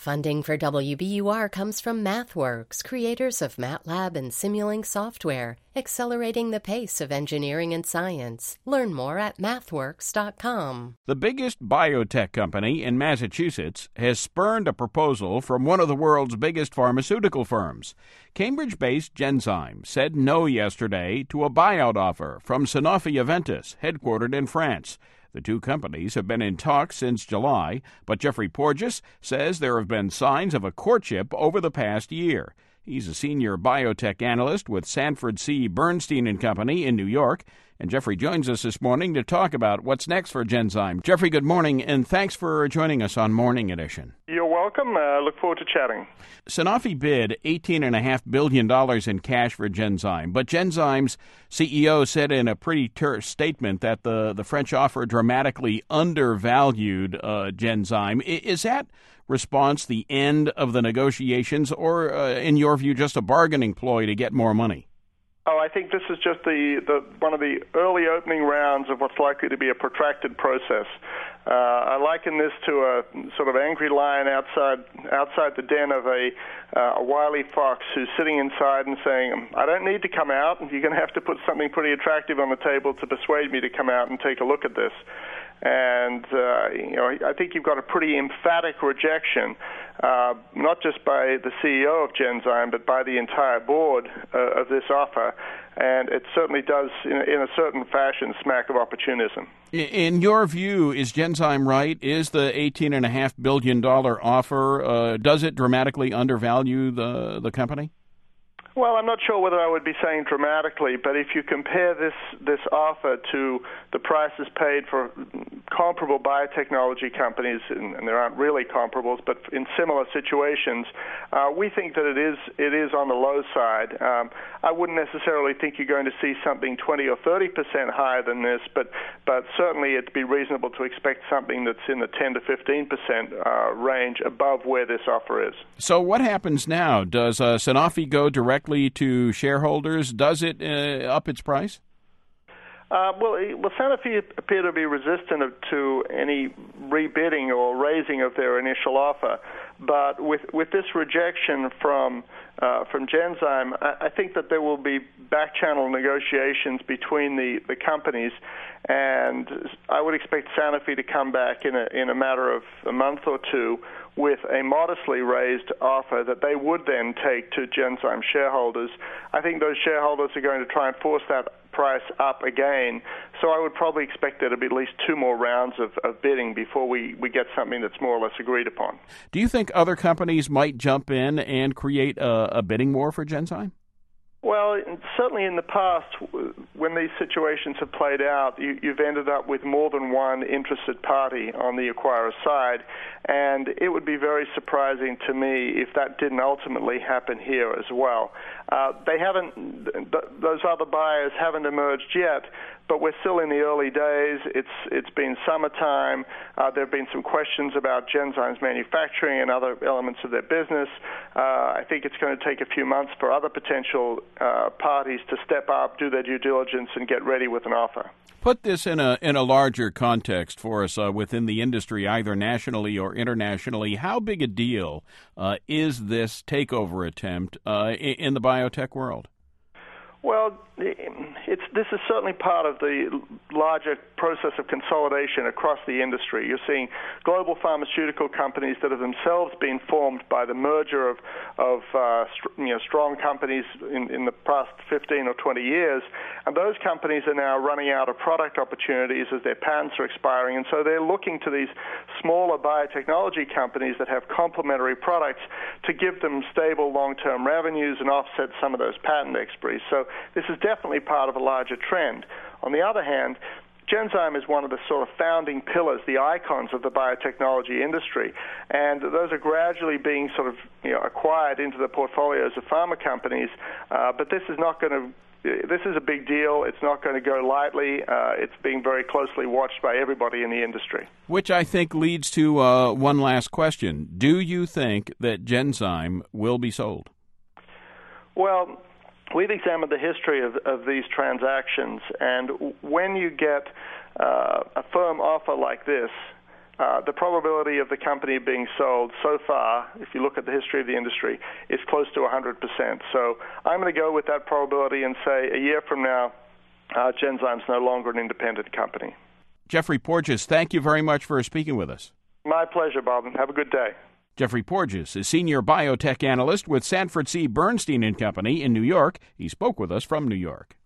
Funding for WBUR comes from MathWorks, creators of MATLAB and Simulink software, accelerating the pace of engineering and science. Learn more at mathworks.com. The biggest biotech company in Massachusetts has spurned a proposal from one of the world's biggest pharmaceutical firms. Cambridge-based Genzyme said no yesterday to a buyout offer from Sanofi-Aventis, headquartered in France. The two companies have been in talks since July, but Jeffrey Porges says there have been signs of a courtship over the past year. He's a senior biotech analyst with Sanford C. Bernstein & Company in New York, and Jeffrey joins us this morning to talk about what's next for Genzyme. Jeffrey, good morning, and thanks for joining us on Morning Edition. You're welcome. Look forward to chatting. Sanofi bid $18.5 billion in cash for Genzyme, but Genzyme's CEO said in a pretty terse statement that the French offer dramatically undervalued Genzyme. Is that response the end of the negotiations, or, in your view, just a bargaining ploy to get more money? Oh, I think this is just one of the early opening rounds of what's likely to be a protracted process. I liken this to a sort of angry lion outside the den of a wily fox who's sitting inside and saying, I don't need to come out, and you're going to have to put something pretty attractive on the table to persuade me to come out and take a look at this. And, I think you've got a pretty emphatic rejection, not just by the CEO of Genzyme, but by the entire board of this offer. And it certainly does, in a certain fashion, smack of opportunism. In your view, is Genzyme right? Is the $18.5 billion offer, does it dramatically undervalue the company? Well, I'm not sure whether I would be saying dramatically, but if you compare this offer to the prices paid for comparable biotechnology companies, and there aren't really comparables, but in similar situations, we think that it is on the low side. I wouldn't necessarily think you're going to see something 20 or 30% higher than this, but certainly it'd be reasonable to expect something that's in the 10 to 15% range above where this offer is. So what happens now? Does Sanofi go directly to shareholders? Does it up its price? Well, Sanofi appear to be resistant to any rebidding or raising of their initial offer, but with this rejection from Genzyme, I think that there will be back-channel negotiations between the companies, and I would expect Sanofi to come back in a matter of a month or two with a modestly raised offer that they would then take to Genzyme shareholders. I think those shareholders are going to try and force that price up again, so I would probably expect there to be at least two more rounds of bidding before we get something that's more or less agreed upon. Do you think other companies might jump in and create a bidding war for Genzyme? Well, certainly in the past, when these situations have played out, you've ended up with more than one interested party on the acquirer's side, and it would be very surprising to me if that didn't ultimately happen here as well. Those other buyers haven't emerged yet, but we're still in the early days. It's been summertime. There have been some questions about Genzyme's manufacturing and other elements of their business. I think it's going to take a few months for other potential parties to step up, do their due diligence, and get ready with an offer. Put this in a larger context for us within the industry, either nationally or internationally. How big a deal is this takeover attempt in the biotech world? Well, this is certainly part of the larger process of consolidation across the industry. You're seeing global pharmaceutical companies that have themselves been formed by the merger of strong companies in the past 15 or 20 years, and those companies are now running out of product opportunities as their patents are expiring, and so they're looking to these smaller biotechnology companies that have complementary products to give them stable long-term revenues and offset some of those patent expiries. So this is definitely part of a larger trend. On the other hand, Genzyme is one of the sort of founding pillars, the icons of the biotechnology industry, and those are gradually being sort of acquired into the portfolios of pharma companies. But this is not going to. This is a big deal. It's not going to go lightly. It's being very closely watched by everybody in the industry. Which I think leads to one last question: do you think that Genzyme will be sold? Well, we've examined the history of these transactions, and when you get a firm offer like this, the probability of the company being sold so far, if you look at the history of the industry, is close to 100%. So I'm going to go with that probability and say a year from now, Genzyme's no longer an independent company. Jeffrey Porges, thank you very much for speaking with us. My pleasure, Bob, and have a good day. Jeffrey Porges is Senior Biotech Analyst with Sanford C. Bernstein & Company in New York. He spoke with us from New York.